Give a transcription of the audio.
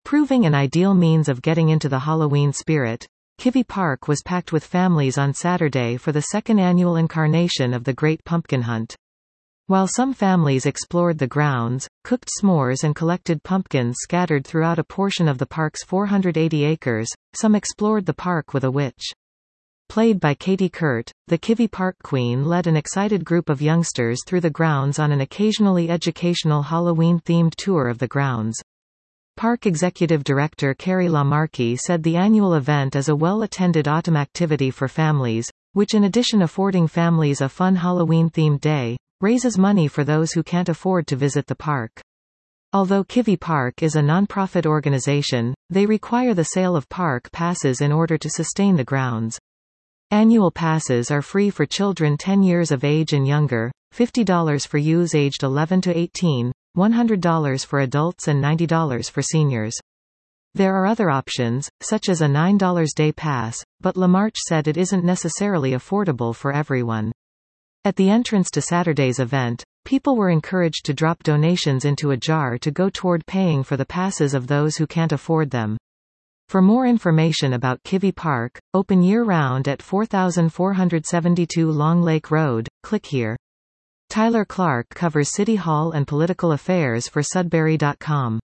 Proving an ideal means of getting into the Halloween spirit, Kivy Park was packed with families on Saturday for the second annual incarnation of the Great Pumpkin Hunt. While some families explored the grounds, cooked s'mores and collected pumpkins scattered throughout a portion of the park's 480 acres, some explored the park with a witch. Played by Katie Kurt, the Kivy Park Queen led an excited group of youngsters through the grounds on an occasionally educational Halloween-themed tour of the grounds. Park Executive Director Carrie Lamarche said the annual event is a well-attended autumn activity for families, which in addition affording families a fun Halloween-themed day, raises money for those who can't afford to visit the park. Although Kivy Park is a non-profit organization, they require the sale of park passes in order to sustain the grounds. Annual passes are free for children 10 years of age and younger, $50 for youths aged 11 to 18, $100 for adults and $90 for seniors. There are other options, such as a $9 day pass, but Lamarche said it isn't necessarily affordable for everyone. At the entrance to Saturday's event, people were encouraged to drop donations into a jar to go toward paying for the passes of those who can't afford them. For more information about Kivy Park, open year-round at 4472 Long Lake Road, click here. Tyler Clark covers City Hall and political affairs for Sudbury.com.